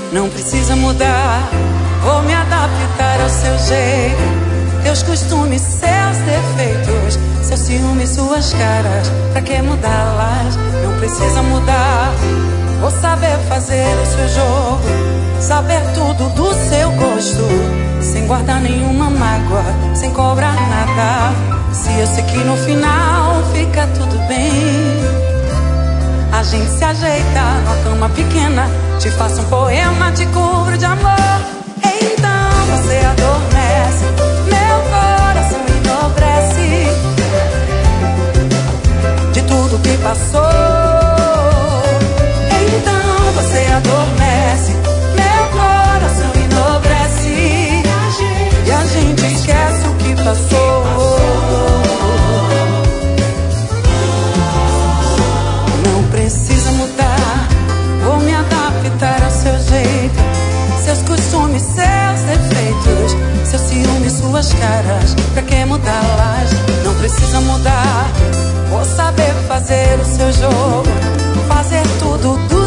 Não precisa mudar, vou me adaptar ao seu jeito. Teus costumes, seus defeitos, seu ciúme, suas caras, pra que mudá-las? Não precisa mudar, vou saber fazer o seu jogo, saber tudo do seu gosto, sem guardar nenhuma mágoa, sem cobrar nada. Se eu sei que no final fica tudo bem, a gente se ajeita numa cama pequena, te faço um poema, te cubro de amor. Então você adormece, meu coração enobrece de tudo que passou. Então você adormece, meu coração enobrece e a gente esquece o que passou. Não precisa mudar, vou me adaptar ao seu jeito. Seus costumes, seus defeitos, seu ciúme, suas caras, pra que mudá-las? Não precisa mudar, vou saber fazer o seu jogo, fazer tudo do